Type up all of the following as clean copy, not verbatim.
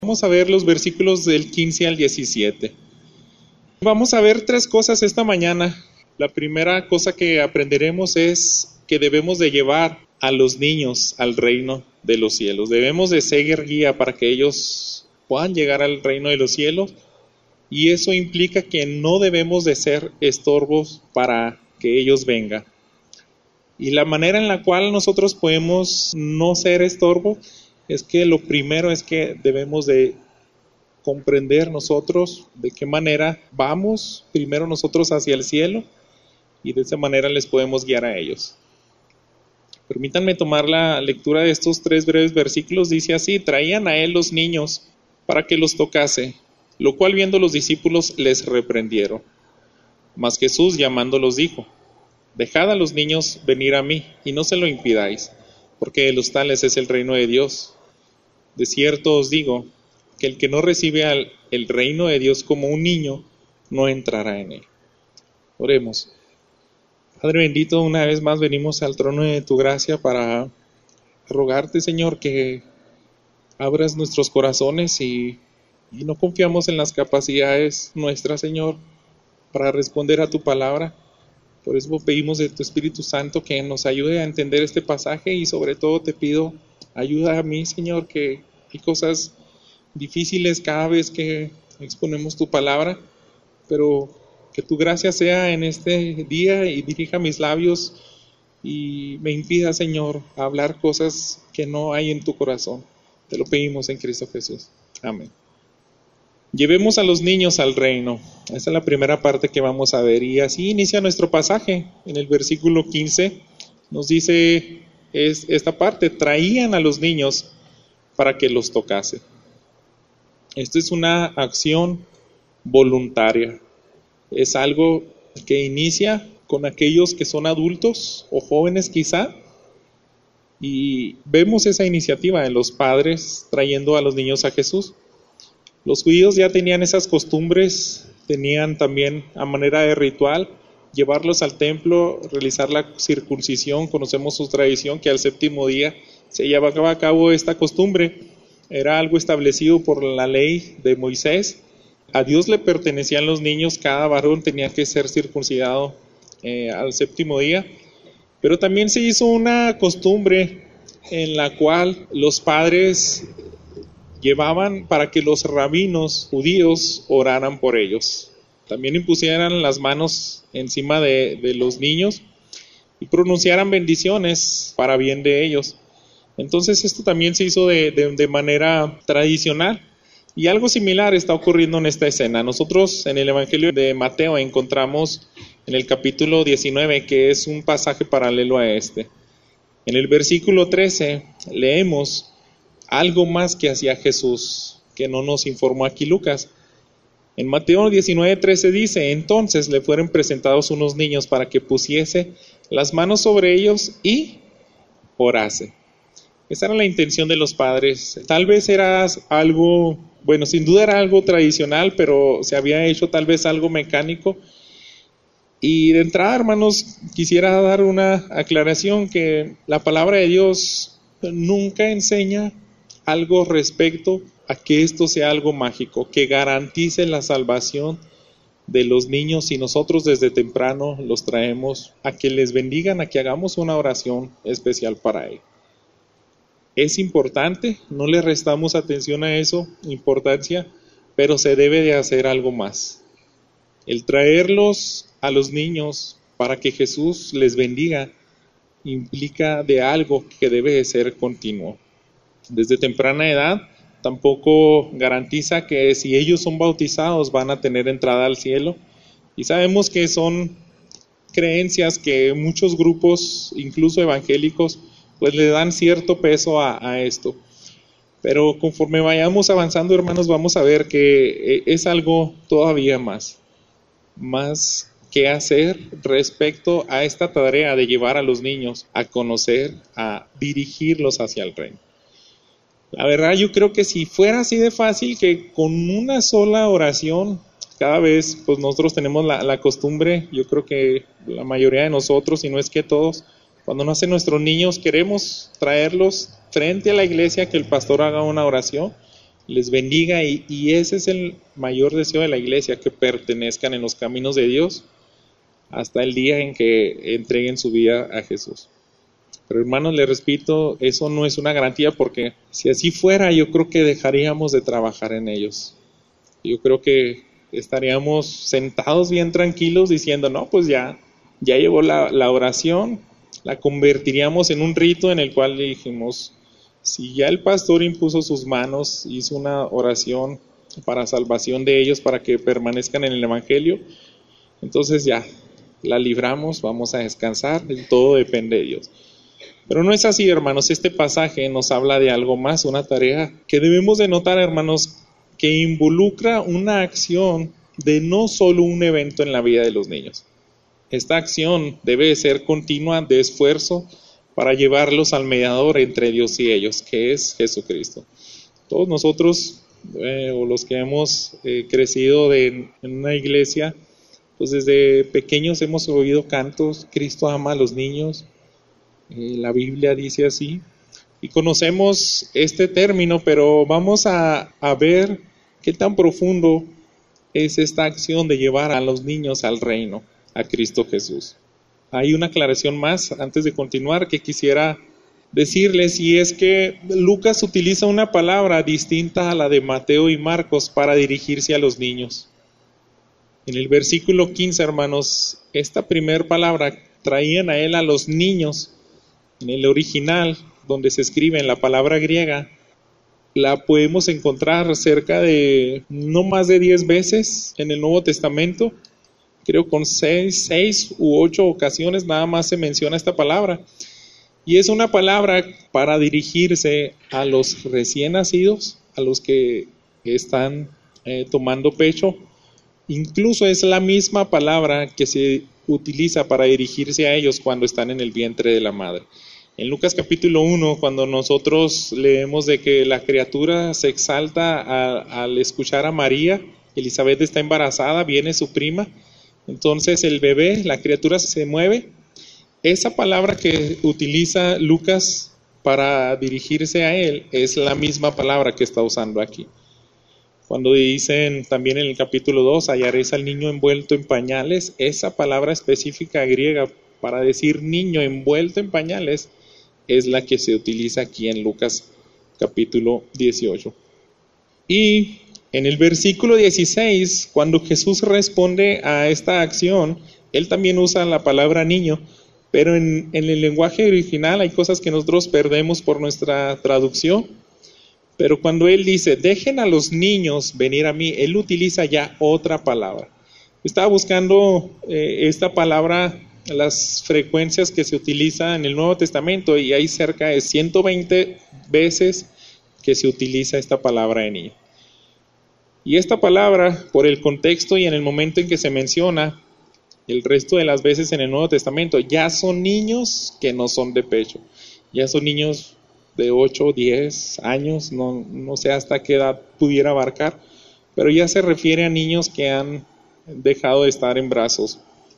Vamos a ver los versículos del 15 al 17. Vamos a ver tres cosas esta mañana. La primera cosa que aprenderemos es que debemos de llevar a los niños al reino de los cielos. Debemos de seguir guía para que ellos puedan llegar al reino de los cielos, y eso implica que no debemos de ser estorbos para que ellos vengan. Y la manera en la cual nosotros podemos no ser estorbo es que lo primero es que debemos de comprender nosotros de qué manera vamos primero nosotros hacia el cielo, y de esa manera les podemos guiar a ellos. Permítanme tomar la lectura de estos tres breves versículos. Dice así: traían a él los niños para que los tocase, lo cual viendo los discípulos les reprendieron. Mas Jesús llamándolos dijo: dejad a los niños venir a mí, y no se lo impidáis, porque de los tales es el reino de Dios. De cierto os digo, que el que no recibe el reino de Dios como un niño, no entrará en él. Oremos. Padre bendito, una vez más venimos al trono de tu gracia para rogarte, Señor, que abras nuestros corazones y no confiamos en las capacidades nuestras, Señor, para responder a tu palabra. Por eso pedimos de tu Espíritu Santo que nos ayude a entender este pasaje, y sobre todo te pido ayuda a mí, Señor, que hay cosas difíciles cada vez que exponemos tu palabra, pero que tu gracia sea en este día y dirija mis labios y me impida, Señor, hablar cosas que no hay en tu corazón. Te lo pedimos en Cristo Jesús. Amén. Llevemos a los niños al reino. Esta es la primera parte que vamos a ver, y así inicia nuestro pasaje. En el versículo 15 nos dice esta parte: traían a los niños para que los tocase. Esto es una acción voluntaria. Es algo que inicia con aquellos que son adultos o jóvenes quizá, y vemos esa iniciativa en los padres trayendo a los niños a Jesús. Los judíos ya tenían esas costumbres, tenían también a manera de ritual llevarlos al templo, realizar la circuncisión. Conocemos su tradición que al séptimo día se llevaba a cabo esta costumbre. Era algo establecido por la ley de Moisés. A Dios le pertenecían los niños, cada varón tenía que ser circuncidado al séptimo día. Pero también se hizo una costumbre en la cual los padres llevaban para que los rabinos judíos oraran por ellos. También impusieran las manos encima de los niños y pronunciaran bendiciones para bien de ellos. Entonces esto también se hizo de manera tradicional, y algo similar está ocurriendo en esta escena. Nosotros en el Evangelio de Mateo encontramos en el capítulo 19, que es un pasaje paralelo a este. En el versículo 13 leemos algo más que hacía Jesús, que no nos informó aquí Lucas. En Mateo 19:13 dice: entonces le fueron presentados unos niños para que pusiese las manos sobre ellos y orase. Esa era la intención de los padres. Tal vez era algo, bueno, sin duda era algo tradicional, pero se había hecho tal vez algo mecánico. Y de entrada, hermanos, quisiera dar una aclaración, que la palabra de Dios nunca enseña algo respecto a que esto sea algo mágico, que garantice la salvación de los niños si nosotros desde temprano los traemos a que les bendigan, a que hagamos una oración especial para ellos. Es importante, no le restamos atención a eso, importancia, pero se debe de hacer algo más. El traerlos a los niños para que Jesús les bendiga implica de algo que debe de ser continuo. Desde temprana edad tampoco garantiza que si ellos son bautizados van a tener entrada al cielo, y sabemos que son creencias que muchos grupos, incluso evangélicos, pues le dan cierto peso a esto. Pero conforme vayamos avanzando, hermanos, vamos a ver que es algo todavía más que hacer respecto a esta tarea de llevar a los niños a conocer, a dirigirlos hacia el reino. La verdad, yo creo que si fuera así de fácil, que con una sola oración, cada vez pues nosotros tenemos la costumbre, yo creo que la mayoría de nosotros, si no es que todos, cuando nacen nuestros niños queremos traerlos frente a la iglesia, que el pastor haga una oración, les bendiga y ese es el mayor deseo de la iglesia, que pertenezcan en los caminos de Dios hasta el día en que entreguen su vida a Jesús. Pero hermanos, les repito, eso no es una garantía, porque si así fuera, yo creo que dejaríamos de trabajar en ellos. Yo creo que estaríamos sentados bien tranquilos diciendo, no, pues ya llevó la oración, la convertiríamos en un rito en el cual dijimos, si ya el pastor impuso sus manos, hizo una oración para salvación de ellos, para que permanezcan en el evangelio, entonces ya la libramos, vamos a descansar, y todo depende de Dios. Pero no es así, hermanos. Este pasaje nos habla de algo más, una tarea que debemos de notar, hermanos, que involucra una acción de no solo un evento en la vida de los niños. Esta acción debe ser continua, de esfuerzo, para llevarlos al mediador entre Dios y ellos, que es Jesucristo. Todos nosotros, o los que hemos crecido en una iglesia, pues desde pequeños hemos oído cantos, Cristo ama a los niños, la Biblia dice así, y conocemos este término, pero vamos a ver qué tan profundo es esta acción de llevar a los niños al reino, a Cristo Jesús. Hay una aclaración más antes de continuar que quisiera decirles, y es que Lucas utiliza una palabra distinta a la de Mateo y Marcos para dirigirse a los niños. En el versículo 15, hermanos, esta primera palabra, traían a él a los niños. En el original, donde se escribe en la palabra griega, la podemos encontrar cerca de no más de 10 veces en el Nuevo Testamento. Creo con 6 u 8 ocasiones nada más se menciona esta palabra. Y es una palabra para dirigirse a los recién nacidos, a los que están tomando pecho. Incluso es la misma palabra que se utiliza para dirigirse a ellos cuando están en el vientre de la madre. En Lucas capítulo 1, cuando nosotros leemos de que la criatura se exalta al escuchar a María, Elizabeth está embarazada, viene su prima, entonces el bebé, la criatura se mueve. Esa palabra que utiliza Lucas para dirigirse a él es la misma palabra que está usando aquí. Cuando dicen también en el capítulo 2, hallaréis al niño envuelto en pañales, esa palabra específica griega para decir niño envuelto en pañales es la que se utiliza aquí en Lucas capítulo 18. Y en el versículo 16, cuando Jesús responde a esta acción, él también usa la palabra niño, pero en el lenguaje original hay cosas que nosotros perdemos por nuestra traducción. Pero cuando él dice, dejen a los niños venir a mí, él utiliza ya otra palabra. Estaba buscando esta palabra, las frecuencias que se utiliza en el Nuevo Testamento, y hay cerca de 120 veces que se utiliza esta palabra de niño. Y esta palabra, por el contexto y en el momento en que se menciona, el resto de las veces en el Nuevo Testamento, ya son niños que no son de pecho, ya son niños de 8, 10 años, no sé hasta qué edad pudiera abarcar, pero ya se refiere a niños que han dejado de estar en brazos.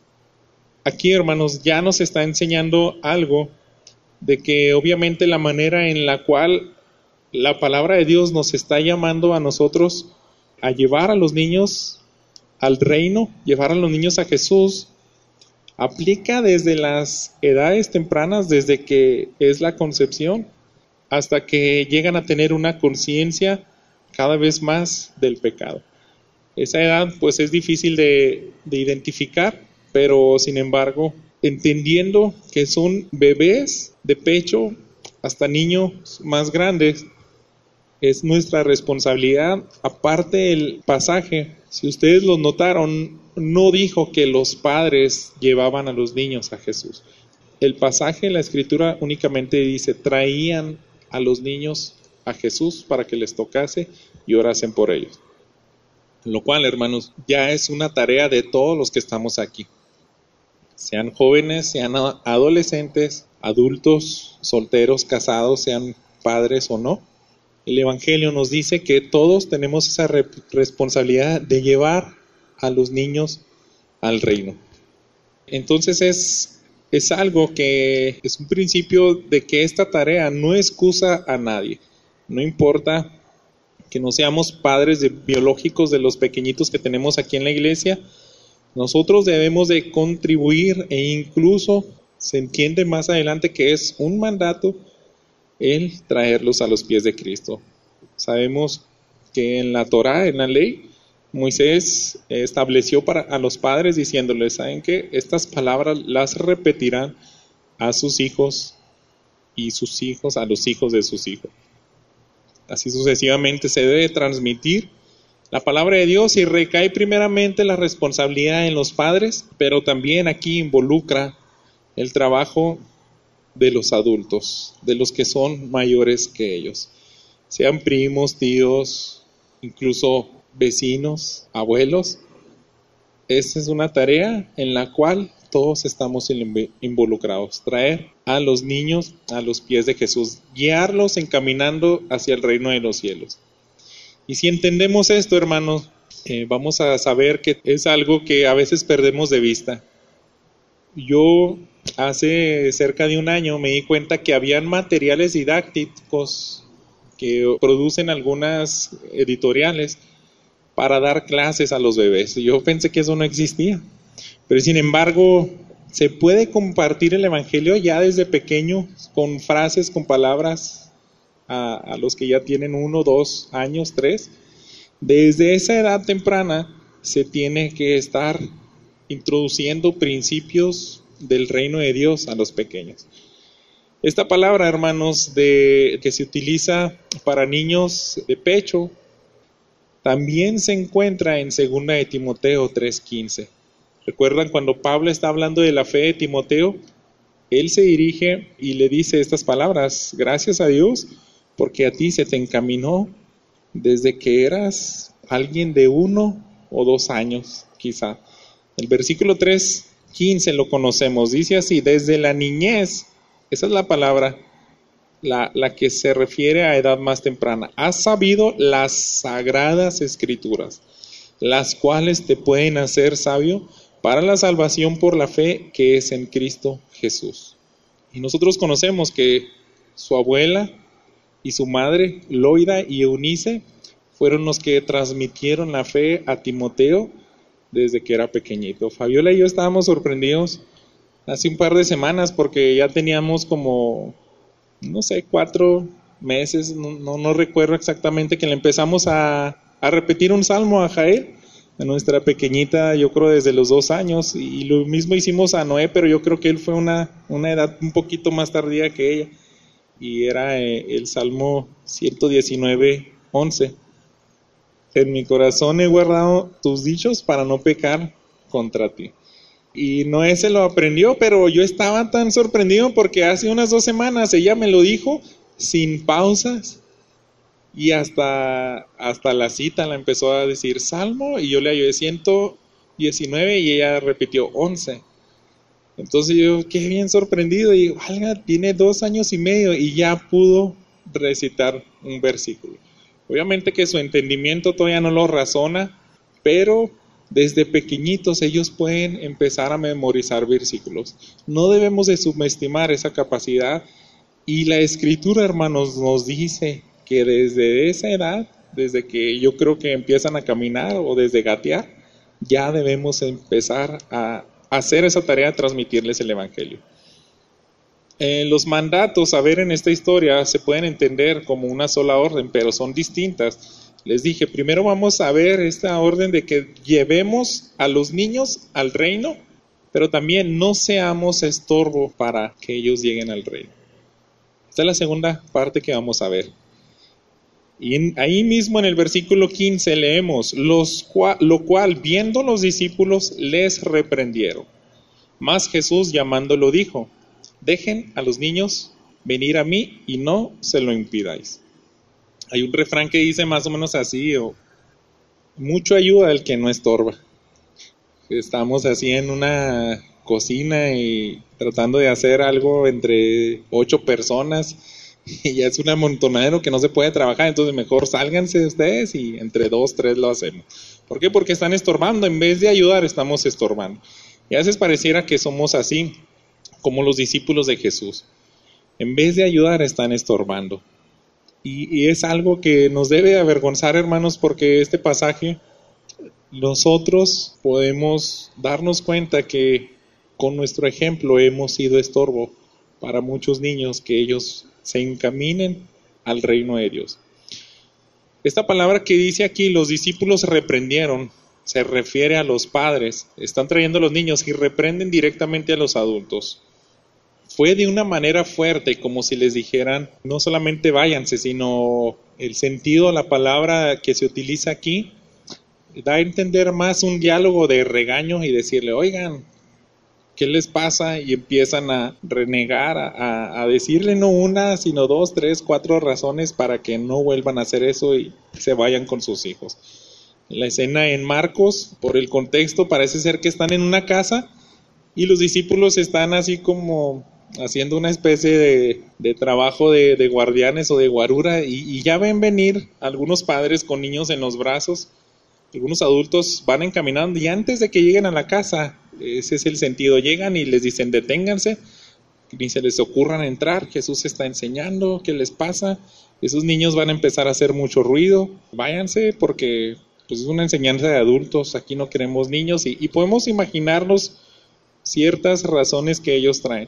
Aquí, hermanos, ya nos está enseñando algo de que obviamente la manera en la cual la palabra de Dios nos está llamando a nosotros a llevar a los niños al reino, llevar a los niños a Jesús, aplica desde las edades tempranas, desde que es la concepción, hasta que llegan a tener una conciencia cada vez más del pecado. Esa edad pues es difícil de identificar, pero sin embargo, entendiendo que son bebés de pecho hasta niños más grandes, es nuestra responsabilidad. Aparte el pasaje, si ustedes lo notaron, no dijo que los padres llevaban a los niños a Jesús. El pasaje, la escritura únicamente dice, traían a los niños a Jesús para que les tocase y orasen por ellos. Lo cual, hermanos, ya es una tarea de todos los que estamos aquí. Sean jóvenes, sean adolescentes, adultos, solteros, casados, sean padres o no. El Evangelio nos dice que todos tenemos esa responsabilidad de llevar a los niños al reino. Entonces es algo que es un principio de que esta tarea no excusa a nadie. No importa que no seamos padres biológicos de los pequeñitos que tenemos aquí en la iglesia. Nosotros debemos de contribuir e incluso se entiende más adelante que es un mandato el traerlos a los pies de Cristo. Sabemos que en la Torá, en la ley, Moisés estableció a los padres diciéndoles, ¿saben qué? Estas palabras las repetirán a sus hijos y sus hijos a los hijos de sus hijos. Así sucesivamente se debe transmitir la palabra de Dios y recae primeramente la responsabilidad en los padres, pero también aquí involucra el trabajo de los adultos, de los que son mayores que ellos, sean primos, tíos, incluso vecinos, abuelos. Esta es una tarea en la cual todos estamos involucrados, traer a los niños a los pies de Jesús, guiarlos encaminando hacia el reino de los cielos. Y si entendemos esto, hermanos, vamos a saber que es algo que a veces perdemos de vista. Yo hace cerca de un año me di cuenta que habían materiales didácticos que producen algunas editoriales para dar clases a los bebés. Yo pensé que eso no existía, pero sin embargo se puede compartir el evangelio ya desde pequeño con frases, con palabras a los que ya tienen 1, 2 años, 3. Desde esa edad temprana se tiene que estar introduciendo principios del reino de Dios a los pequeños. Esta palabra, hermanos, que se utiliza para niños de pecho, también se encuentra en 2 de Timoteo 3:15. ¿Recuerdan cuando Pablo está hablando de la fe de Timoteo? Él se dirige y le dice estas palabras: gracias a Dios, porque a ti se te encaminó desde que eras alguien de 1 o 2 años, quizá. El versículo 3:15 lo conocemos, dice así: desde la niñez, esa es la palabra, la que se refiere a edad más temprana, has sabido las sagradas escrituras, las cuales te pueden hacer sabio para la salvación por la fe que es en Cristo Jesús. Y nosotros conocemos que su abuela y su madre, Loida y Eunice, fueron los que transmitieron la fe a Timoteo desde que era pequeñito. Fabiola y yo estábamos sorprendidos hace un par de semanas porque ya teníamos como, 4 meses, no recuerdo exactamente, que le empezamos a repetir un salmo a Jael, a nuestra pequeñita, yo creo desde los 2 años, y lo mismo hicimos a Noé, pero yo creo que él fue una edad un poquito más tardía que ella, y era el Salmo 119:11. En mi corazón he guardado tus dichos para no pecar contra ti. Y Noé se lo aprendió, pero yo estaba tan sorprendido porque hace unas 2 semanas ella me lo dijo sin pausas. Y hasta la cita la empezó a decir Salmo, y yo le ayudé 119 y ella repitió 11. Entonces yo quedé bien sorprendido y digo, valga, tiene 2 años y medio y ya pudo recitar un versículo. Obviamente que su entendimiento todavía no lo razona, pero desde pequeñitos ellos pueden empezar a memorizar versículos. No debemos de subestimar esa capacidad, y la Escritura, hermanos, nos dice que desde esa edad, desde que yo creo que empiezan a caminar o desde gatear, ya debemos empezar a hacer esa tarea de transmitirles el Evangelio. Los mandatos, a ver, en esta historia se pueden entender como una sola orden, pero son distintas. Les dije, primero vamos a ver esta orden de que llevemos a los niños al reino, pero también no seamos estorbo para que ellos lleguen al reino. Esta es la segunda parte que vamos a ver. Y ahí mismo en el versículo 15 leemos, lo cual viendo los discípulos les reprendieron. Mas Jesús llamándolo dijo, dejen a los niños venir a mí y no se lo impidáis. Hay un refrán que dice más o menos así, mucho ayuda al que no estorba. Estamos así en una cocina y tratando de hacer algo entre 8 personas y ya es un amontonadero que no se puede trabajar, entonces mejor sálganse ustedes y entre 2, 3 lo hacemos. ¿Por qué? Porque están estorbando, en vez de ayudar estamos estorbando. Y a veces pareciera que somos así, como los discípulos de Jesús. En vez de ayudar están estorbando. Y es algo que nos debe avergonzar, hermanos, porque este pasaje nosotros podemos darnos cuenta que con nuestro ejemplo hemos sido estorbo para muchos niños que ellos se encaminen al reino de Dios. Esta palabra que dice aquí, los discípulos reprendieron, se refiere a los padres. Están trayendo a los niños y reprenden directamente a los adultos. Fue de una manera fuerte, como si les dijeran, no solamente váyanse, sino el sentido de la palabra que se utiliza aquí da a entender más un diálogo de regaño y decirle, oigan, ¿qué les pasa? Y empiezan a renegar, a decirle no una, sino 2, 3, 4 razones para que no vuelvan a hacer eso y se vayan con sus hijos. La escena en Marcos, por el contexto, parece ser que están en una y los discípulos están así como haciendo una especie de trabajo de guardianes o de guarura y ya ven venir algunos padres con niños en los brazos, algunos adultos van encaminando y antes de que lleguen a la casa, ese es el sentido, llegan y les dicen deténganse, ni se les ocurran entrar, Jesús está enseñando, ¿qué les pasa? Esos niños van a empezar a hacer mucho ruido, váyanse porque pues, es una enseñanza de adultos, aquí no queremos niños y podemos imaginarnos ciertas razones que ellos traen.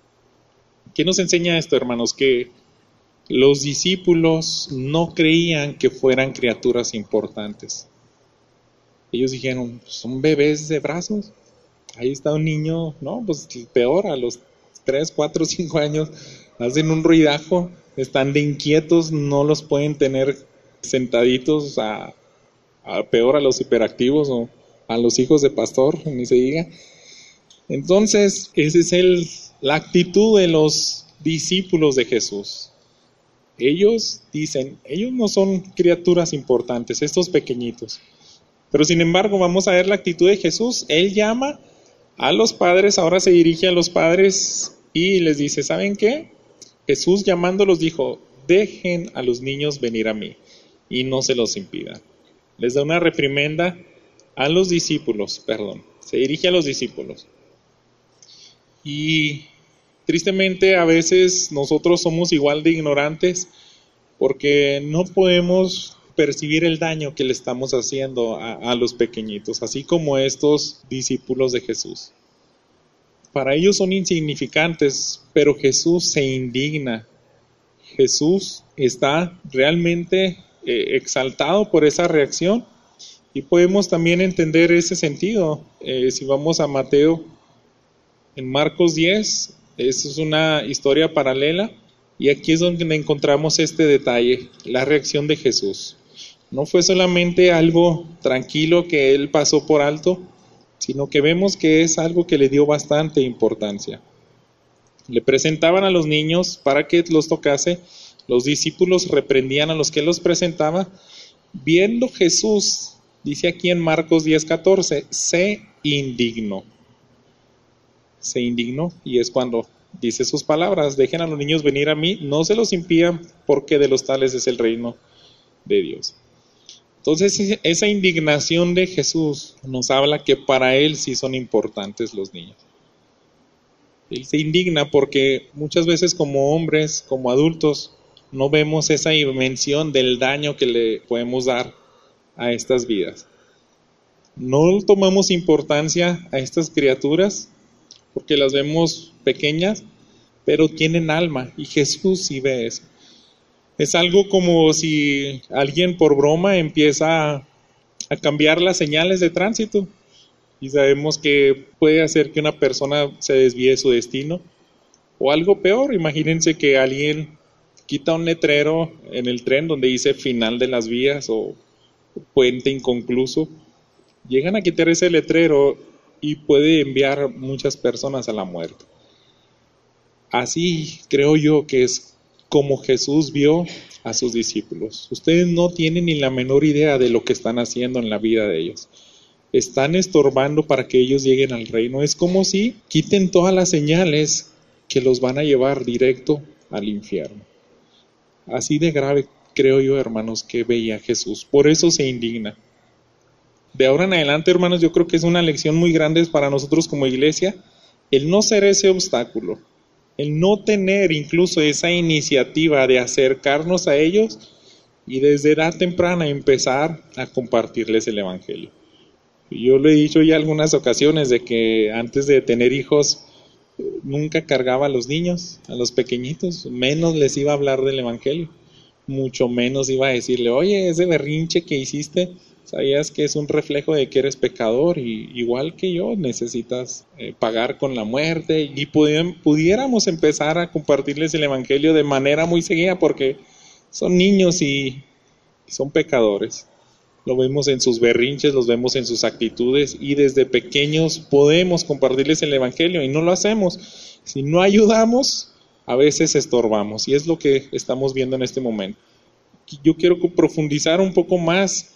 ¿Qué nos enseña esto, hermanos? Que los discípulos no creían que fueran criaturas importantes. Ellos dijeron, son bebés de brazos. Ahí está un niño, no, pues peor, a los 3, 4, 5 años hacen un ruidajo, están de inquietos, no los pueden tener sentaditos peor a los hiperactivos o a los hijos de pastor, ni se diga. Entonces, esa es la actitud de los discípulos de Jesús. Ellos dicen, ellos no son criaturas importantes, estos pequeñitos. Pero sin embargo, vamos a ver la actitud de Jesús. Él llama a los padres, ahora se dirige a los padres y les dice, ¿saben qué? Jesús llamándolos dijo, dejen a los niños venir a mí y no se los impidan. Les da una reprimenda a los discípulos, se dirige a los discípulos. Y tristemente a veces nosotros somos igual de ignorantes porque no podemos percibir el daño que le estamos haciendo a los pequeñitos, así como estos discípulos de Jesús. Para ellos son insignificantes, pero Jesús se indigna. Jesús está realmente exaltado por esa reacción y podemos también entender ese sentido. Si vamos a Mateo, en Marcos 10, esa es una historia paralela y aquí es donde encontramos este detalle, la reacción de Jesús. No fue solamente algo tranquilo que él pasó por alto, sino que vemos que es algo que le dio bastante importancia. Le presentaban a los niños para que los tocase, los discípulos reprendían a los que los presentaba. Viendo Jesús, dice aquí en Marcos 10:14, se indignó. Se indignó y es cuando dice sus palabras, dejen a los niños venir a mí, no se los impidan porque de los tales es el reino de Dios. Entonces esa indignación de Jesús nos habla que para Él sí son importantes los niños. Él se indigna porque muchas veces como hombres, como adultos, no vemos esa dimensión del daño que le podemos dar a estas vidas. No tomamos importancia a estas criaturas porque las vemos pequeñas, pero tienen alma y Jesús sí ve eso. Es algo como si alguien por broma empieza a cambiar las señales de tránsito y sabemos que puede hacer que una persona se desvíe de su destino. O algo peor, imagínense que alguien quita un letrero en el tren donde dice final de las vías o puente inconcluso. Llegan a quitar ese letrero y puede enviar muchas personas a la muerte. Así creo yo que es como Jesús vio a sus discípulos. Ustedes no tienen ni la menor idea de lo que están haciendo en la vida de ellos. Están estorbando para que ellos lleguen al reino. Es como si quiten todas las señales que los van a llevar directo al infierno. Así de grave creo yo, hermanos, que veía Jesús. Por eso se indigna. De ahora en adelante, hermanos, yo creo que es una lección muy grande para nosotros como iglesia, el no ser ese obstáculo. El no tener incluso esa iniciativa de acercarnos a ellos y desde edad temprana empezar a compartirles el Evangelio. Yo lo he dicho ya algunas ocasiones de que antes de tener hijos nunca cargaba a los niños, a los pequeñitos, menos les iba a hablar del Evangelio, mucho menos iba a decirle, oye, ese berrinche que hiciste, sabías que es un reflejo de que eres pecador y igual que yo necesitas pagar con la muerte, y pudiéramos empezar a compartirles el Evangelio de manera muy seguida porque son niños y son pecadores. Lo vemos en sus berrinches, los vemos en sus actitudes y desde pequeños podemos compartirles el Evangelio y no lo hacemos. Si no ayudamos, a veces estorbamos y es lo que estamos viendo en este momento. Yo quiero profundizar un poco más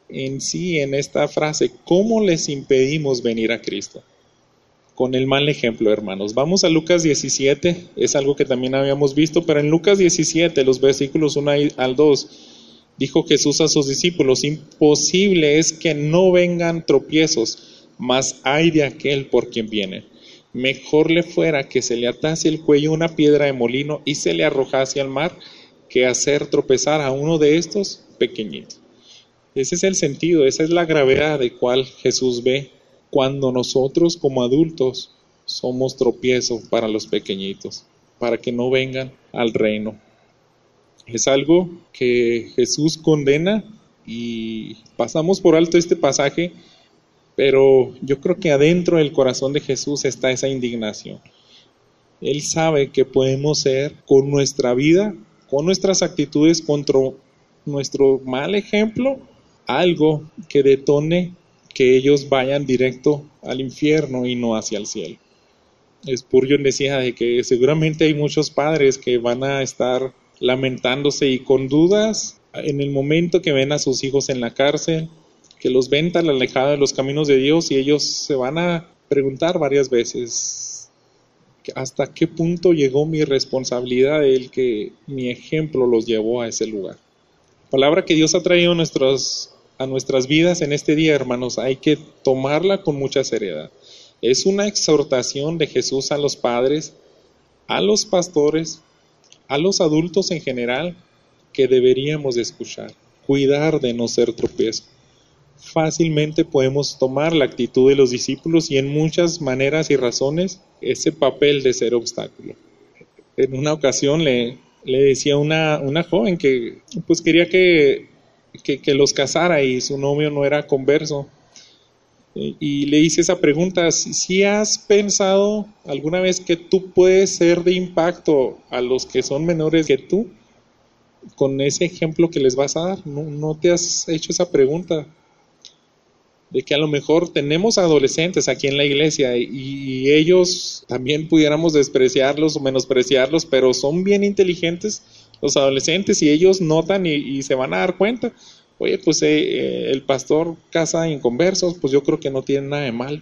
en esta frase, ¿cómo les impedimos venir a Cristo? Con el mal ejemplo, hermanos. Vamos a Lucas 17, es algo que también habíamos visto, pero en Lucas 17, los versículos 1 al 2, dijo Jesús a sus discípulos, imposible es que no vengan tropiezos, mas ay de aquel por quien viene. Mejor le fuera que se le atase el cuello una piedra de molino y se le arrojase al mar, que hacer tropezar a uno de estos pequeñitos. Ese es el sentido, esa es la gravedad de cual Jesús ve cuando nosotros como adultos somos tropiezo para los pequeñitos, para que no vengan al reino. Es algo que Jesús condena y pasamos por alto este pasaje, pero yo creo que adentro del corazón de Jesús está esa indignación. Él sabe que podemos ser con nuestra vida, con nuestras actitudes, contra nuestro mal ejemplo, algo que detone que ellos vayan directo al infierno y no hacia el cielo. Spurgeon decía de que seguramente hay muchos padres que van a estar lamentándose y con dudas en el momento que ven a sus hijos en la cárcel, que los ven tan alejados de los caminos de Dios y ellos se van a preguntar varias veces hasta qué punto llegó mi responsabilidad el que mi ejemplo los llevó a ese lugar. Palabra que Dios ha traído a nuestras vidas en este día, hermanos, hay que tomarla con mucha seriedad. Es una exhortación de Jesús a los padres, a los pastores, a los adultos en general, que deberíamos de escuchar, cuidar de no ser tropiezo. Fácilmente podemos tomar la actitud de los discípulos y en muchas maneras y razones ese papel de ser obstáculo. En una ocasión le decía una joven que pues quería que los casara y su novio no era converso. Y le hice esa pregunta, si has pensado alguna vez que tú puedes ser de impacto a los que son menores que tú con ese ejemplo que les vas a dar. ¿No te has hecho esa pregunta? De que a lo mejor tenemos adolescentes aquí en la iglesia y ellos también pudiéramos despreciarlos o menospreciarlos, pero son bien inteligentes los adolescentes y ellos notan y se van a dar cuenta. Oye, pues el pastor casa inconversos, pues yo creo que no tiene nada de mal.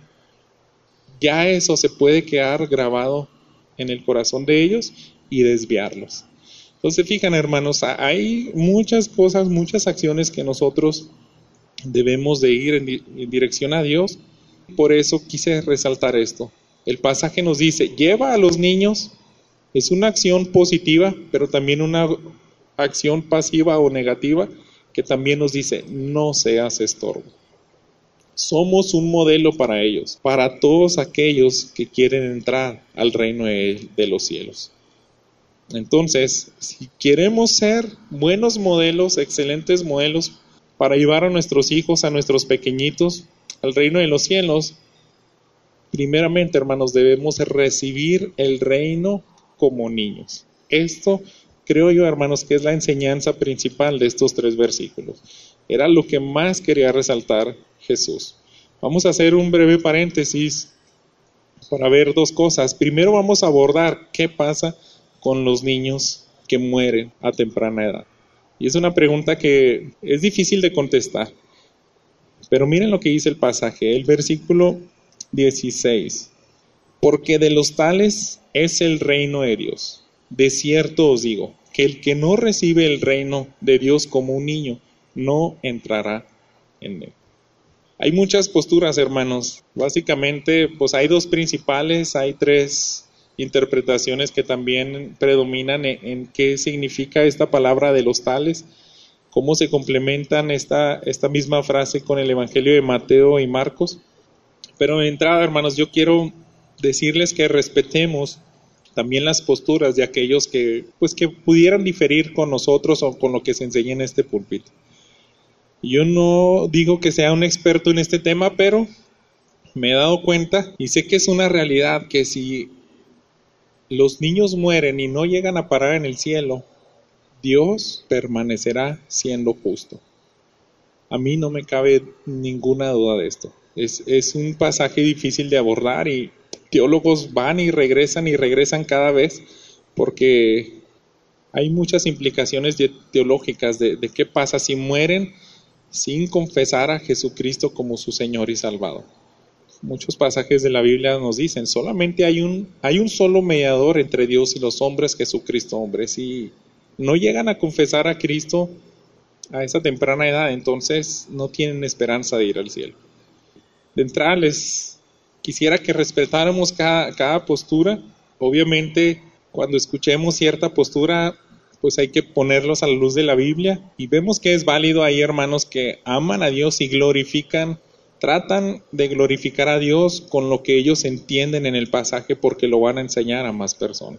Ya eso se puede quedar grabado en el corazón de ellos y desviarlos. Entonces, fijan, hermanos, hay muchas cosas, muchas acciones que nosotros debemos de ir en dirección a Dios. Por eso quise resaltar esto. El pasaje nos dice, lleva a los niños, es una acción positiva, pero también una acción pasiva o negativa, que también nos dice, no seas estorbo. Somos un modelo para ellos, para todos aquellos que quieren entrar al reino de los cielos. Entonces, si queremos ser buenos modelos, excelentes modelos, para llevar a nuestros hijos, a nuestros pequeñitos, al reino de los cielos, primeramente, hermanos, debemos recibir el reino como niños. Esto creo yo, hermanos, que es la enseñanza principal de estos 3 versículos. Era lo que más quería resaltar Jesús. Vamos a hacer un breve paréntesis para ver 2 cosas. Primero vamos a abordar qué pasa con los niños que mueren a temprana edad. Y es una pregunta que es difícil de contestar. Pero miren lo que dice el pasaje, el versículo 16. Porque de los tales es el reino de Dios. De cierto os digo, que el que no recibe el reino de Dios como un niño, no entrará en él. Hay muchas posturas, hermanos. Básicamente, pues hay 2 principales, hay 3 interpretaciones que también predominan en qué significa esta palabra de los tales, cómo se complementan esta misma frase con el Evangelio de Mateo y Marcos. Pero de entrada, hermanos, yo quiero decirles que respetemos también las posturas de aquellos que pudieran diferir con nosotros o con lo que se enseña en este púlpito. Yo no digo que sea un experto en este tema, pero me he dado cuenta y sé que es una realidad que si los niños mueren y no llegan a parar en el cielo, Dios permanecerá siendo justo. A mí no me cabe ninguna duda de esto. Es un pasaje difícil de abordar y teólogos van y regresan cada vez porque hay muchas implicaciones teológicas de qué pasa si mueren sin confesar a Jesucristo como su Señor y Salvador. Muchos pasajes de la Biblia nos dicen, solamente hay un solo mediador entre Dios y los hombres, Jesucristo hombre. Si no llegan a confesar a Cristo a esa temprana edad, entonces no tienen esperanza de ir al cielo. De entrada les quisiera que respetáramos cada postura. Obviamente cuando escuchemos cierta postura, pues hay que ponerlos a la luz de la Biblia y vemos que es válido. Hay hermanos que aman a Dios y tratan de glorificar a Dios con lo que ellos entienden en el pasaje porque lo van a enseñar a más personas.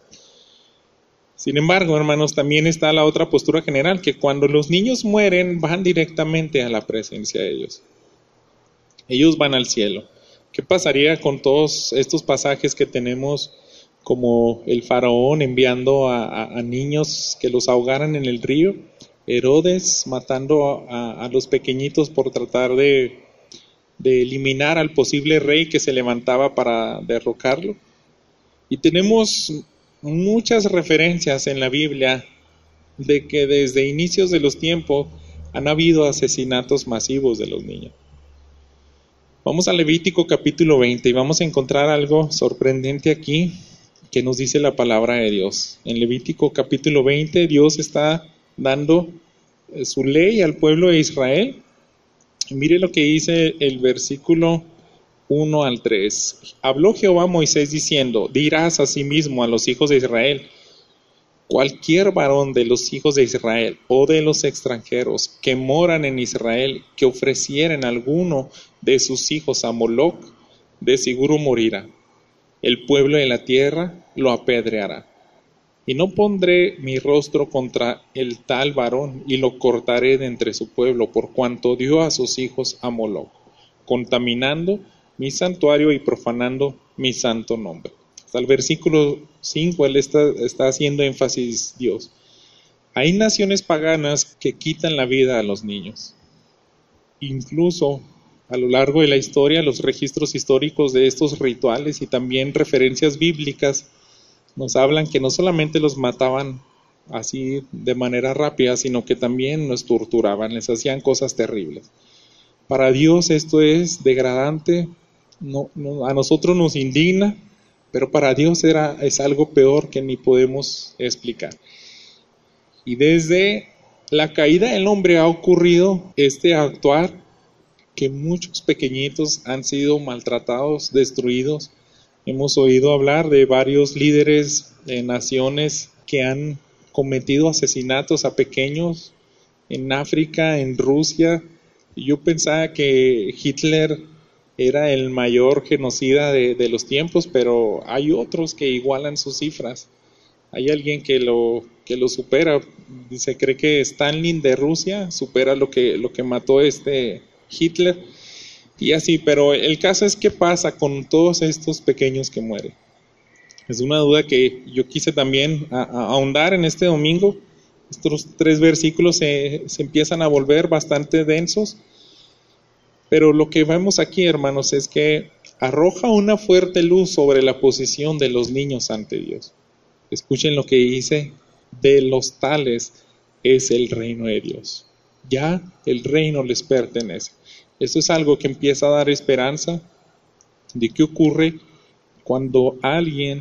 Sin embargo, hermanos, también está la otra postura general, que cuando los niños mueren van directamente a la presencia de Dios. Ellos van al cielo. ¿Qué pasaría con todos estos pasajes que tenemos, como el faraón enviando a niños que los ahogaran en el río? Herodes matando a los pequeñitos por tratar de eliminar al posible rey que se levantaba para derrocarlo. Y tenemos muchas referencias en la Biblia de que desde inicios de los tiempos han habido asesinatos masivos de los niños. Vamos a Levítico capítulo 20 y vamos a encontrar algo sorprendente aquí que nos dice la palabra de Dios. En Levítico capítulo 20 Dios está dando su ley al pueblo de Israel. Mire lo que dice el versículo 1 al 3. Habló Jehová a Moisés diciendo, dirás asimismo a los hijos de Israel, cualquier varón de los hijos de Israel o de los extranjeros que moran en Israel, que ofrecieren alguno de sus hijos a Moloc, de seguro morirá. El pueblo de la tierra lo apedreará. Y no pondré mi rostro contra el tal varón, y lo cortaré de entre su pueblo, por cuanto dio a sus hijos a Moloc, contaminando mi santuario y profanando mi santo nombre. Hasta el versículo 5 él está haciendo énfasis Dios. Hay naciones paganas que quitan la vida a los niños. Incluso a lo largo de la historia, los registros históricos de estos rituales y también referencias bíblicas nos hablan que no solamente los mataban así de manera rápida, sino que también los torturaban, les hacían cosas terribles. Para Dios esto es degradante, a nosotros nos indigna, pero para Dios es algo peor que ni podemos explicar. Y desde la caída del hombre ha ocurrido este actuar, que muchos pequeñitos han sido maltratados, destruidos. Hemos oído hablar de varios líderes de naciones que han cometido asesinatos a pequeños en África, en Rusia. Yo pensaba que Hitler era el mayor genocida de los tiempos, pero hay otros que igualan sus cifras. Hay alguien que lo supera. Se cree que Stalin de Rusia supera lo que mató Hitler. Y así, pero el caso es qué pasa con todos estos pequeños que mueren. Es una duda que yo quise también ahondar en este domingo. Estos 3 versículos se empiezan a volver bastante densos, pero lo que vemos aquí, hermanos, es que arroja una fuerte luz sobre la posición de los niños ante Dios. Escuchen lo que dice, de los tales es el reino de Dios. Ya el reino les pertenece. Esto es algo que empieza a dar esperanza de qué ocurre cuando alguien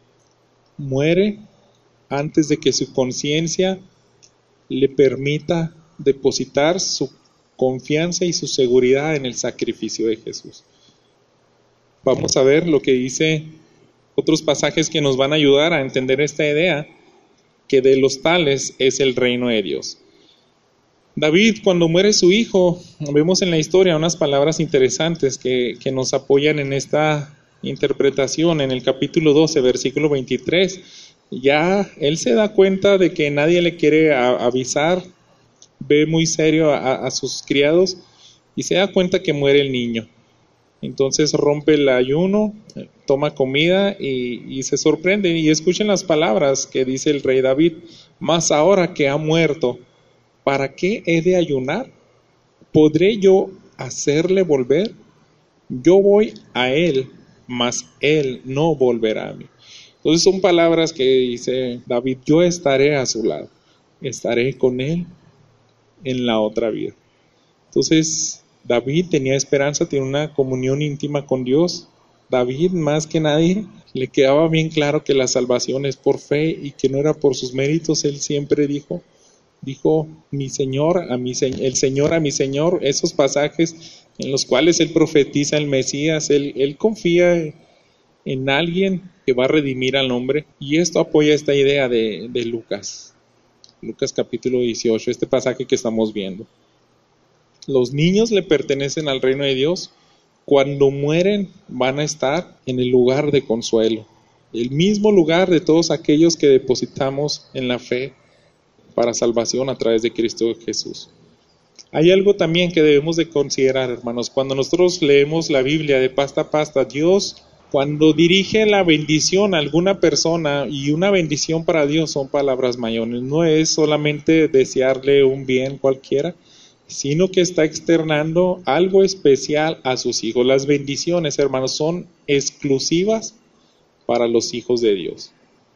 muere antes de que su conciencia le permita depositar su confianza y su seguridad en el sacrificio de Jesús. Vamos a ver lo que dice otros pasajes que nos van a ayudar a entender esta idea, que de los tales es el reino de Dios. David, cuando muere su hijo, vemos en la historia unas palabras interesantes que nos apoyan en esta interpretación. En el capítulo 12, versículo 23, ya él se da cuenta de que nadie le quiere avisar, ve muy serio a sus criados y se da cuenta que muere el niño. Entonces rompe el ayuno, toma comida y se sorprende. Y escuchen las palabras que dice el rey David: mas ahora que ha muerto, ¿para qué he de ayunar? ¿Podré yo hacerle volver? Yo voy a él, mas él no volverá a mí. Entonces son palabras que dice David: yo estaré a su lado, estaré con él en la otra vida. Entonces David tenía esperanza, tiene una comunión íntima con Dios. David, más que nadie, le quedaba bien claro que la salvación es por fe y que no era por sus méritos. Él siempre dijo mi Señor a mi el Señor a mi Señor. Esos pasajes en los cuales él profetiza el Mesías, él confía en alguien que va a redimir al hombre. Y esto apoya esta idea de Lucas capítulo 18, este pasaje que estamos viendo. Los niños le pertenecen al reino de Dios. Cuando mueren van a estar en el lugar de consuelo, el mismo lugar de todos aquellos que depositamos en la fe para salvación a través de Cristo Jesús. Hay algo también que debemos de considerar, hermanos. Cuando nosotros leemos la Biblia de pasta a pasta, Dios, cuando dirige la bendición a alguna persona, y una bendición para Dios son palabras mayores, no es solamente desearle un bien cualquiera, sino que está externando algo especial a sus hijos. Las bendiciones, hermanos, son exclusivas para los hijos de Dios.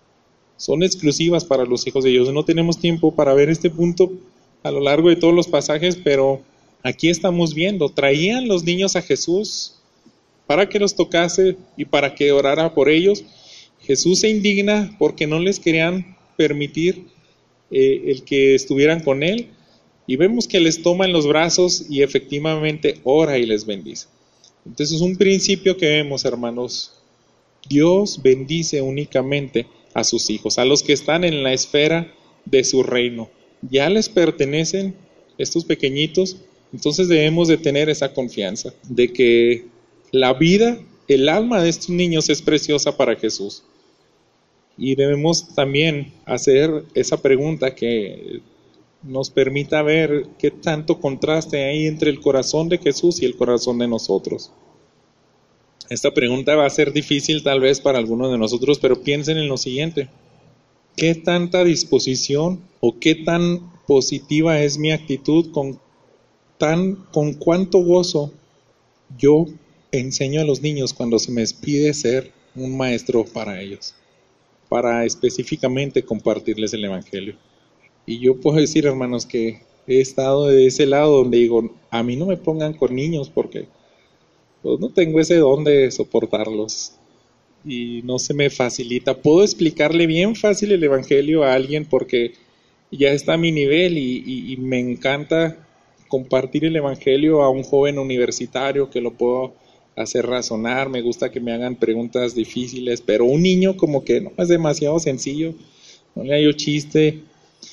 Son exclusivas para los hijos de Dios. No tenemos tiempo para ver este punto a lo largo de todos los pasajes, pero aquí estamos viendo. Traían los niños a Jesús para que los tocase y para que orara por ellos. Jesús se indigna porque no les querían permitir el que estuvieran con él. Y vemos que les toma en los brazos y efectivamente ora y les bendice. Entonces es un principio que vemos, hermanos. Dios bendice únicamente a sus hijos, a los que están en la esfera de su reino. Ya les pertenecen estos pequeñitos, entonces debemos de tener esa confianza de que la vida, el alma de estos niños es preciosa para Jesús. Y debemos también hacer esa pregunta que nos permita ver qué tanto contraste hay entre el corazón de Jesús y el corazón de nosotros. Esta pregunta va a ser difícil tal vez para algunos de nosotros, pero piensen en lo siguiente: ¿qué tanta disposición o qué tan positiva es mi actitud, con cuánto gozo yo enseño a los niños cuando se me pide ser un maestro para ellos, para específicamente compartirles el Evangelio? Y yo puedo decir, hermanos, que he estado de ese lado donde digo, a mí no me pongan con niños porque pues, no tengo ese don de soportarlos y no se me facilita. Puedo explicarle bien fácil el Evangelio a alguien porque ya está a mi nivel y me encanta compartir el Evangelio a un joven universitario que lo puedo hacer razonar. Me gusta que me hagan preguntas difíciles, pero un niño como que no, es demasiado sencillo, no le hallo chiste.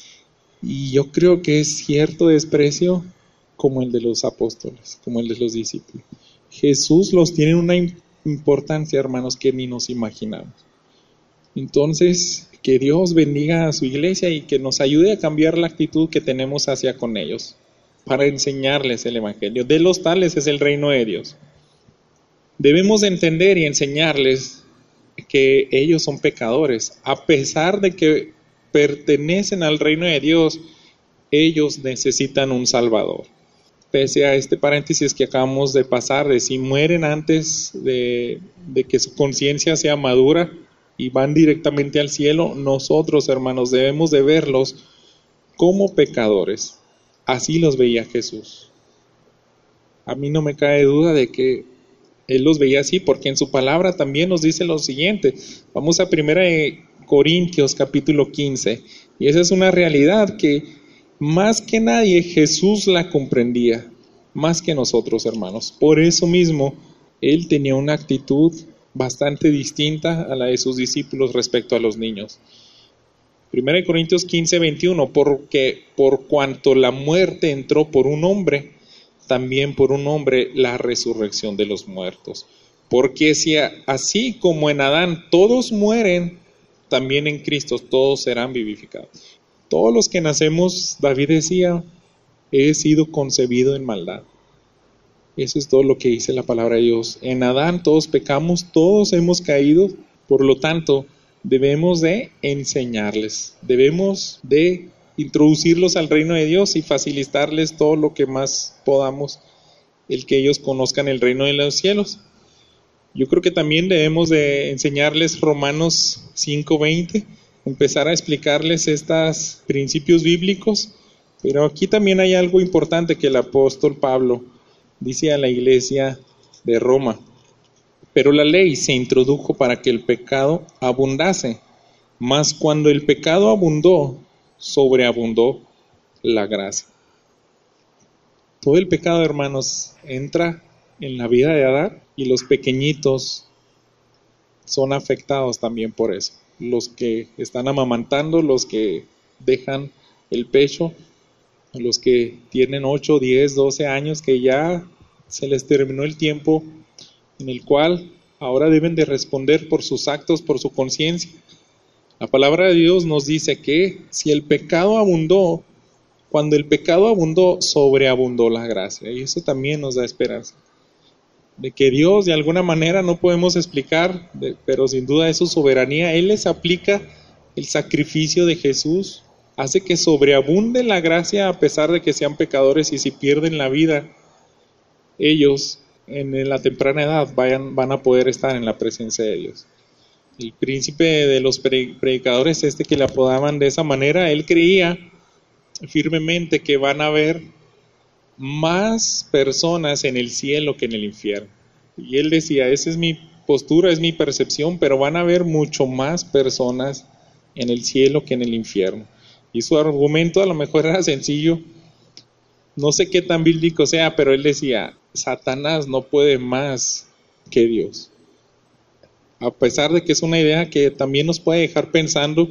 Y yo creo que es cierto desprecio como el de los apóstoles, como el de los discípulos. Jesús los tiene una importancia, hermanos, que ni nos imaginamos. Entonces, que Dios bendiga a su iglesia y que nos ayude a cambiar la actitud que tenemos hacia con ellos, para enseñarles el Evangelio. De los tales es el reino de Dios. Debemos entender y enseñarles que ellos son pecadores, a pesar de que pertenecen al reino de Dios, ellos necesitan un Salvador. Pese a este paréntesis que acabamos de pasar, de si mueren antes de que su conciencia sea madura y van directamente al cielo, nosotros, hermanos, debemos de verlos como pecadores. Así los veía Jesús. A mí no me cae duda de que Él los veía así, porque en su palabra también nos dice lo siguiente. Vamos a 1 Corintios capítulo 15, y esa es una realidad que más que nadie Jesús la comprendía, más que nosotros, hermanos. Por eso mismo Él tenía una actitud bastante distinta a la de sus discípulos respecto a los niños. 1 Corintios 15:21, porque por cuanto la muerte entró por un hombre, también por un hombre la resurrección de los muertos. Porque si así como en Adán todos mueren, también en Cristo todos serán vivificados. Todos los que nacemos, David decía, he sido concebido en maldad. Eso es todo lo que dice la palabra de Dios. En Adán todos pecamos, todos hemos caído, por lo tanto, debemos de enseñarles, debemos de introducirlos al reino de Dios y facilitarles todo lo que más podamos, el que ellos conozcan el reino de los cielos. Yo creo que también debemos de enseñarles Romanos 5:20, empezar a explicarles estos principios bíblicos, pero aquí también hay algo importante que el apóstol Pablo dice a la iglesia de Roma. Pero la ley se introdujo para que el pecado abundase, mas cuando el pecado abundó, sobreabundó la gracia. Todo el pecado, hermanos, entra en la vida de Adán y los pequeñitos son afectados también por eso. Los que están amamantando, los que dejan el pecho, los que tienen 8, 10, 12 años, que ya se les terminó el tiempo en el cual ahora deben de responder por sus actos, por su conciencia. La palabra de Dios nos dice que si el pecado abundó, cuando el pecado abundó, sobreabundó la gracia. Y eso también nos da esperanza. De que Dios, de alguna manera, no podemos explicar, pero sin duda es su soberanía. Él les aplica el sacrificio de Jesús, hace que sobreabunde la gracia a pesar de que sean pecadores, y si pierden la vida, ellos en la temprana edad van a poder estar en la presencia de Dios. El príncipe de los predicadores, que le apodaban de esa manera, él creía firmemente que van a haber más personas en el cielo que en el infierno. Y él decía, esa es mi postura, es mi percepción, pero van a haber mucho más personas en el cielo que en el infierno. Y su argumento a lo mejor era sencillo, no sé qué tan bíblico sea, pero él decía, Satanás no puede más que Dios. A pesar de que es una idea que también nos puede dejar pensando,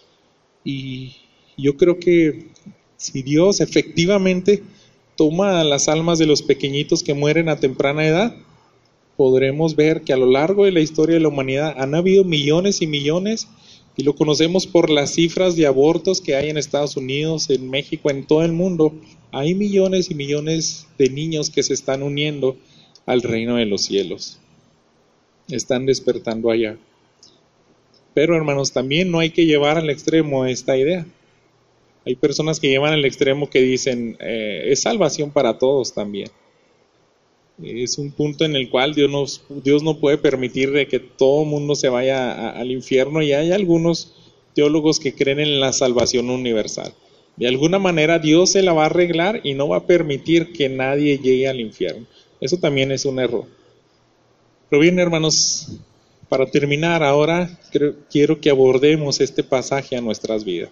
y yo creo que si Dios efectivamente toma las almas de los pequeñitos que mueren a temprana edad, podremos ver que a lo largo de la historia de la humanidad han habido millones y millones, y lo conocemos por las cifras de abortos que hay en Estados Unidos, en México, en todo el mundo. Hay millones y millones de niños que se están uniendo al reino de los cielos. Están despertando allá. Pero, hermanos, también no hay que llevar al extremo esta idea. Hay personas que llevan al extremo que dicen, es salvación para todos también. Es un punto en el cual Dios no puede permitir de que todo el mundo se vaya al infierno, y hay algunos teólogos que creen en la salvación universal. De alguna manera Dios se la va a arreglar y no va a permitir que nadie llegue al infierno. Eso también es un error. Pero bien, hermanos, para terminar ahora quiero que abordemos este pasaje a nuestras vidas.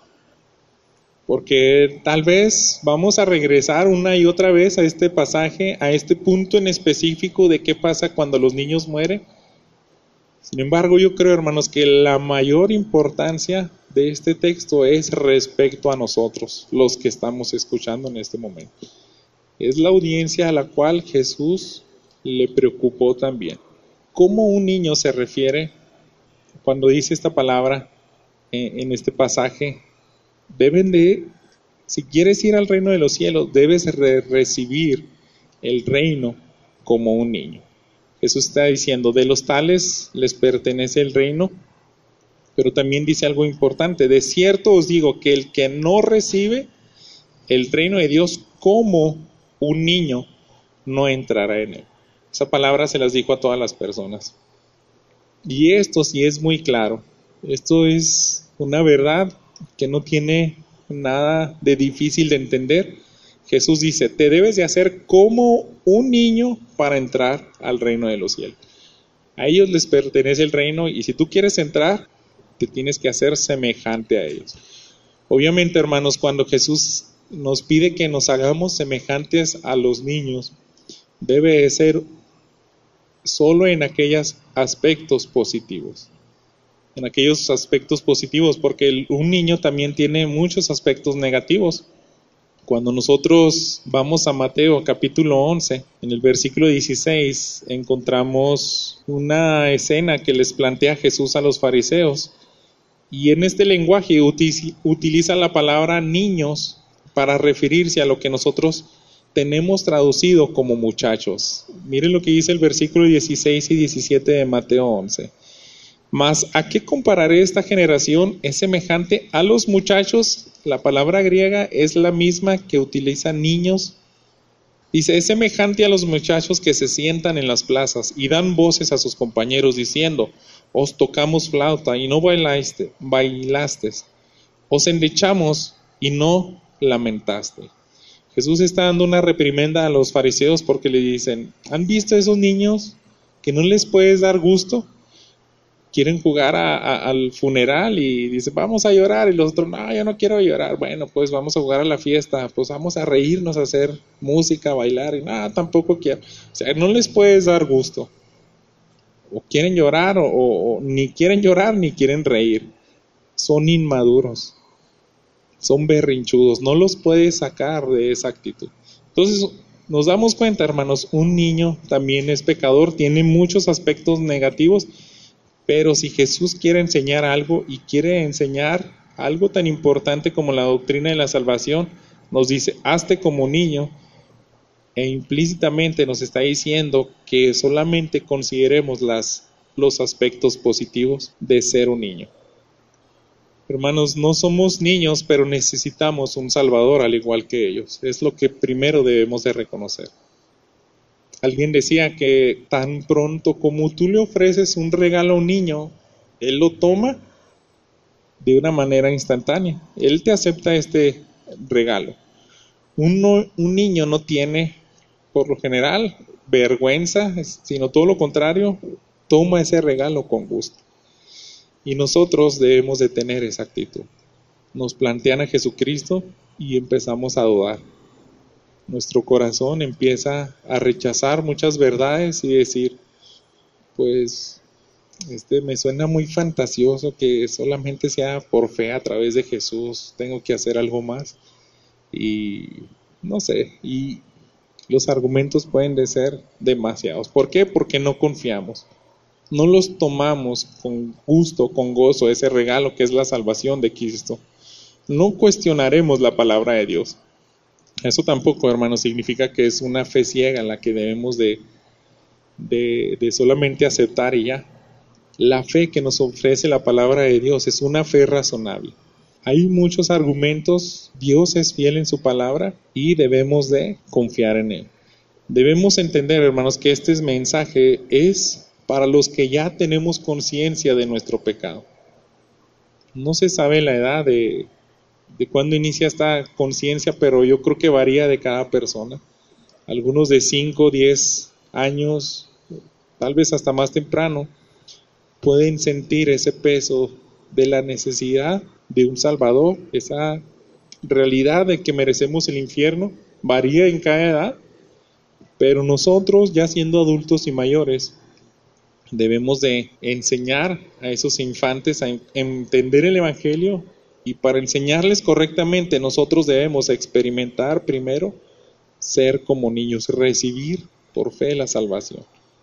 Porque tal vez vamos a regresar una y otra vez a este pasaje, a este punto en específico de qué pasa cuando los niños mueren. Sin embargo, yo creo, hermanos, que la mayor importancia de este texto es respecto a nosotros, los que estamos escuchando en este momento. Es la audiencia a la cual Jesús le preocupó también. ¿Cómo un niño se refiere cuando dice esta palabra en este pasaje? Si quieres ir al reino de los cielos, debes recibir el reino como un niño. Jesús está diciendo, de los tales les pertenece el reino, pero también dice algo importante, de cierto os digo que el que no recibe el reino de Dios como un niño, no entrará en él. Esa palabra se las dijo a todas las personas. Y esto sí es muy claro, esto es una verdad que no tiene nada de difícil de entender. Jesús dice, te debes de hacer como un niño para entrar al reino de los cielos. A ellos les pertenece el reino, y si tú quieres entrar, te tienes que hacer semejante a ellos. Obviamente, hermanos, cuando Jesús nos pide que nos hagamos semejantes a los niños, debe de ser solo en aquellos aspectos positivos. En aquellos aspectos positivos, porque un niño también tiene muchos aspectos negativos. Cuando nosotros vamos a Mateo capítulo 11, en el versículo 16, encontramos una escena que les plantea Jesús a los fariseos. Y en este lenguaje utiliza la palabra niños para referirse a lo que nosotros tenemos traducido como muchachos. Miren lo que dice el versículo 16 y 17 de Mateo 11. Mas, ¿a qué compararé esta generación? ¿Es semejante a los muchachos? La palabra griega es la misma que utilizan niños. Dice, es semejante a los muchachos que se sientan en las plazas y dan voces a sus compañeros diciendo, os tocamos flauta y no bailaste, os endechamos y no lamentaste. Jesús está dando una reprimenda a los fariseos porque le dicen, ¿han visto a esos niños que no les puedes dar gusto? Quieren jugar al funeral y dicen, vamos a llorar, y los otros, no, yo no quiero llorar. Bueno, pues vamos a jugar a la fiesta, pues vamos a reírnos, a hacer música, a bailar, y no, tampoco quiero. O sea, no les puedes dar gusto. O quieren llorar, o ni quieren llorar, ni quieren reír. Son inmaduros, son berrinchudos, no los puedes sacar de esa actitud. Entonces, nos damos cuenta, hermanos, un niño también es pecador, tiene muchos aspectos negativos. Pero si Jesús quiere enseñar algo y quiere enseñar algo tan importante como la doctrina de la salvación, nos dice, hazte como niño, e implícitamente nos está diciendo que solamente consideremos los aspectos positivos de ser un niño. Hermanos, no somos niños, pero necesitamos un Salvador al igual que ellos. Es lo que primero debemos de reconocer. Alguien decía que tan pronto como tú le ofreces un regalo a un niño, él lo toma de una manera instantánea. Él te acepta este regalo. Un niño no tiene, por lo general, vergüenza, sino todo lo contrario, toma ese regalo con gusto. Y nosotros debemos de tener esa actitud. Nos plantean a Jesucristo y empezamos a dudar. Nuestro corazón empieza a rechazar muchas verdades y decir, pues, me suena muy fantasioso que solamente sea por fe a través de Jesús, tengo que hacer algo más. Y no sé, y los argumentos pueden de ser demasiados. ¿Por qué? Porque no confiamos. No los tomamos con gusto, con gozo, ese regalo que es la salvación de Cristo. No cuestionaremos la palabra de Dios. Eso tampoco, hermanos, significa que es una fe ciega en la que debemos de solamente aceptar y ya. La fe que nos ofrece la palabra de Dios es una fe razonable. Hay muchos argumentos, Dios es fiel en su palabra y debemos de confiar en Él. Debemos entender, hermanos, que este mensaje es para los que ya tenemos conciencia de nuestro pecado. No se sabe la edad de cuándo inicia esta conciencia, pero yo creo que varía de cada persona. Algunos de 5, 10 años, tal vez hasta más temprano, pueden sentir ese peso de la necesidad de un Salvador, esa realidad de que merecemos el infierno, varía en cada edad, pero nosotros, ya siendo adultos y mayores, debemos de enseñar a esos infantes a entender el Evangelio. Y para enseñarles correctamente, nosotros debemos experimentar primero ser como niños, recibir por fe la salvación.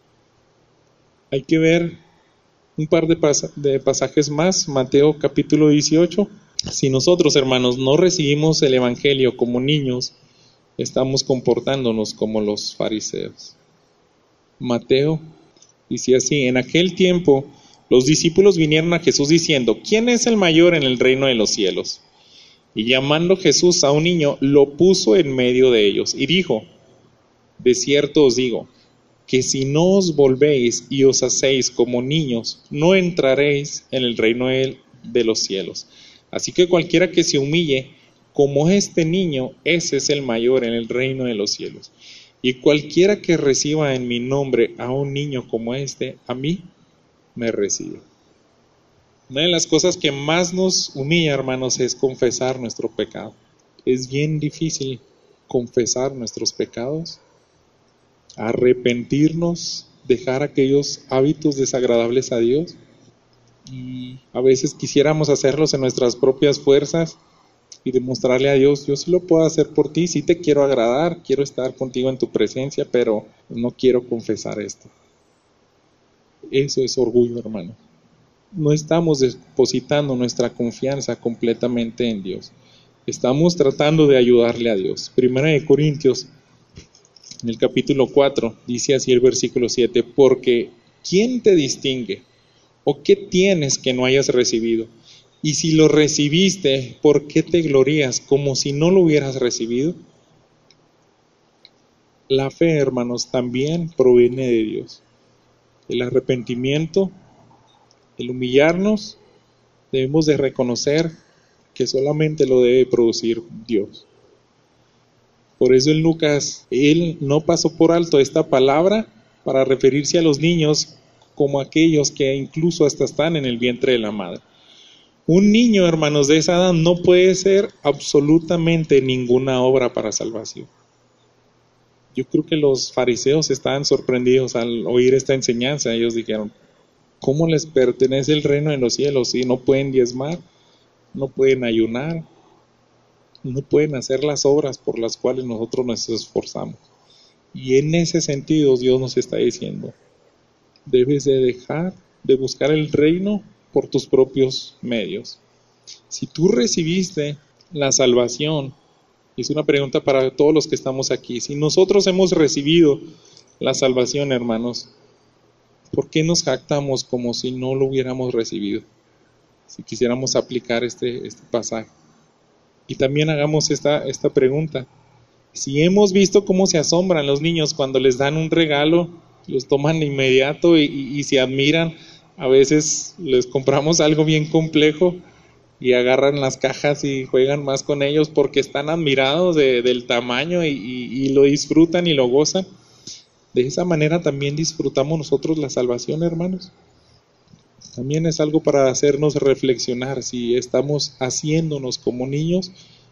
Hay que ver un par de pasajes más, Mateo capítulo 18. Si nosotros, hermanos, no recibimos el Evangelio como niños, estamos comportándonos como los fariseos. Mateo dice así, en aquel tiempo los discípulos vinieron a Jesús diciendo, ¿quién es el mayor en el reino de los cielos? Y llamando Jesús a un niño, lo puso en medio de ellos y dijo, de cierto os digo, que si no os volvéis y os hacéis como niños, no entraréis en el reino de los cielos. Así que cualquiera que se humille como este niño, ese es el mayor en el reino de los cielos. Y cualquiera que reciba en mi nombre a un niño como este, a mí me recibe. Una de las cosas que más nos humilla, hermanos, es confesar nuestro pecado. Es bien difícil confesar nuestros pecados, arrepentirnos dejar aquellos hábitos desagradables a Dios. Y a veces quisiéramos hacerlos en nuestras propias fuerzas y demostrarle a Dios, yo sí lo puedo hacer por ti, sí te quiero agradar, quiero estar contigo en tu presencia, pero no quiero confesar esto. Eso es orgullo, hermano. No estamos depositando nuestra confianza completamente en Dios. Estamos tratando de ayudarle a Dios. Primera de Corintios, en el capítulo 4, dice así el versículo 7, porque ¿quién te distingue? ¿O qué tienes que no hayas recibido? Y si lo recibiste, ¿por qué te glorías como si no lo hubieras recibido? La fe, hermanos, también proviene de Dios. El arrepentimiento, el humillarnos, debemos de reconocer que solamente lo debe producir Dios. Por eso en Lucas, él no pasó por alto esta palabra para referirse a los niños como aquellos que incluso hasta están en el vientre de la madre. Un niño, hermanos, de esa edad no puede ser absolutamente ninguna obra para salvación. Yo creo que los fariseos estaban sorprendidos al oír esta enseñanza. Ellos dijeron, ¿cómo les pertenece el reino de los cielos si no pueden diezmar, no pueden ayunar, no pueden hacer las obras por las cuales nosotros nos esforzamos? Y en ese sentido Dios nos está diciendo, debes de dejar de buscar el reino por tus propios medios. Si tú recibiste la salvación, y es una pregunta para todos los que estamos aquí, si nosotros hemos recibido la salvación, hermanos, ¿por qué nos jactamos como si no lo hubiéramos recibido? Si quisiéramos aplicar este pasaje. Y también hagamos esta pregunta. Si hemos visto cómo se asombran los niños cuando les dan un regalo, los toman de inmediato y se admiran, a veces les compramos algo bien complejo y agarran las cajas y juegan más con ellos porque están admirados del tamaño y lo disfrutan y lo gozan. De esa manera también disfrutamos nosotros la salvación, hermanos. También es algo para hacernos reflexionar. Si estamos haciéndonos como niños,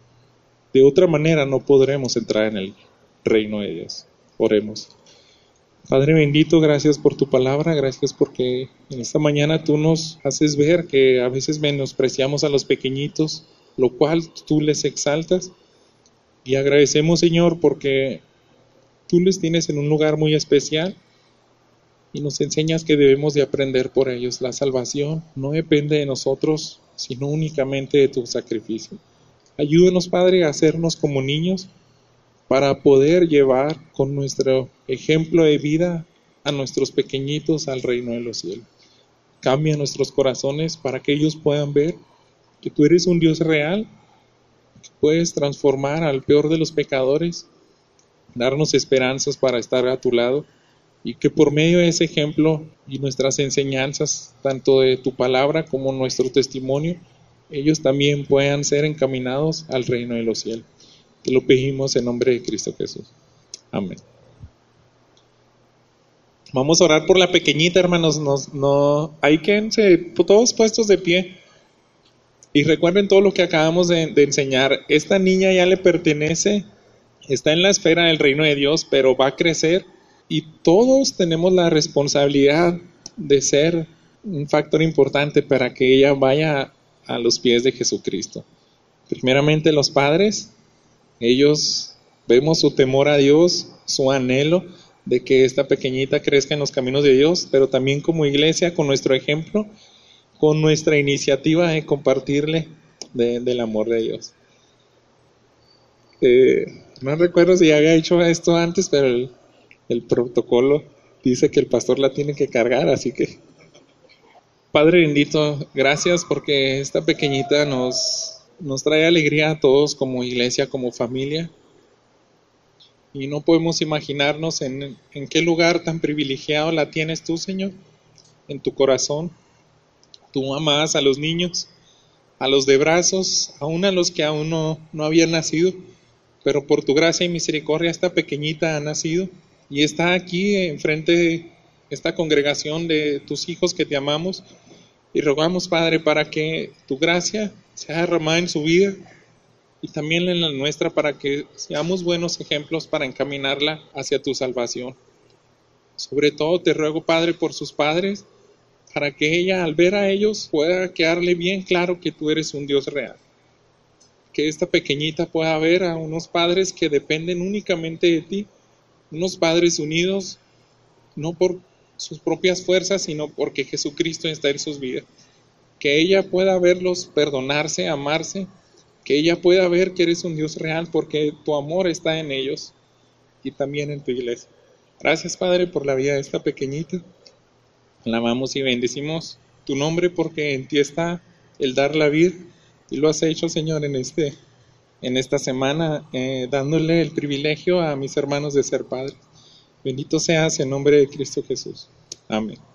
de otra manera no podremos entrar en el reino de Dios. Oremos. Padre bendito, gracias por tu palabra, gracias porque en esta mañana tú nos haces ver que a veces menospreciamos a los pequeñitos, lo cual tú les exaltas. Y agradecemos, Señor, porque tú les tienes en un lugar muy especial y nos enseñas que debemos de aprender por ellos. La salvación no depende de nosotros, sino únicamente de tu sacrificio. Ayúdanos, Padre, a hacernos como niños para poder llevar con nuestro ejemplo de vida a nuestros pequeñitos al reino de los cielos. Cambia nuestros corazones para que ellos puedan ver que tú eres un Dios real, que puedes transformar al peor de los pecadores, darnos esperanzas para estar a tu lado, y que por medio de ese ejemplo y nuestras enseñanzas, tanto de tu palabra como nuestro testimonio, ellos también puedan ser encaminados al reino de los cielos. Te lo pedimos en nombre de Cristo Jesús. Amén. Vamos a orar por la pequeñita, hermanos. Ahí quédense todos puestos de pie. Y recuerden todo lo que acabamos de enseñar. Esta niña ya le pertenece, está en la esfera del reino de Dios, pero va a crecer. Y todos tenemos la responsabilidad de ser un factor importante para que ella vaya a los pies de Jesucristo. Primeramente los padres. Ellos vemos su temor a Dios, su anhelo de que esta pequeñita crezca en los caminos de Dios, pero también como iglesia, con nuestro ejemplo, con nuestra iniciativa de compartirle del amor de Dios. No recuerdo si había hecho esto antes, pero el protocolo dice que el pastor la tiene que cargar, así que Padre bendito, gracias porque esta pequeñita nos trae alegría a todos como iglesia, como familia. Y no podemos imaginarnos en qué lugar tan privilegiado la tienes tú, Señor, en tu corazón. Tú amas a los niños, a los de brazos, aún a los que aún no habían nacido, pero por tu gracia y misericordia esta pequeñita ha nacido y está aquí enfrente de esta congregación de tus hijos que te amamos. Y rogamos, Padre, para que tu gracia sea derramada en su vida y también en la nuestra, para que seamos buenos ejemplos para encaminarla hacia tu salvación. Sobre todo te ruego, Padre, por sus padres, para que ella al ver a ellos pueda quedarle bien claro que tú eres un Dios real. Que esta pequeñita pueda ver a unos padres que dependen únicamente de ti, unos padres unidos no por sus propias fuerzas, sino porque Jesucristo está en sus vidas. Que ella pueda verlos perdonarse, amarse, que ella pueda ver que eres un Dios real porque tu amor está en ellos y también en tu iglesia. Gracias, Padre, por la vida de esta pequeñita. La amamos y bendecimos tu nombre porque en ti está el dar la vida y lo has hecho, Señor, en esta semana, dándole el privilegio a mis hermanos de ser padres. Bendito seas en nombre de Cristo Jesús. Amén.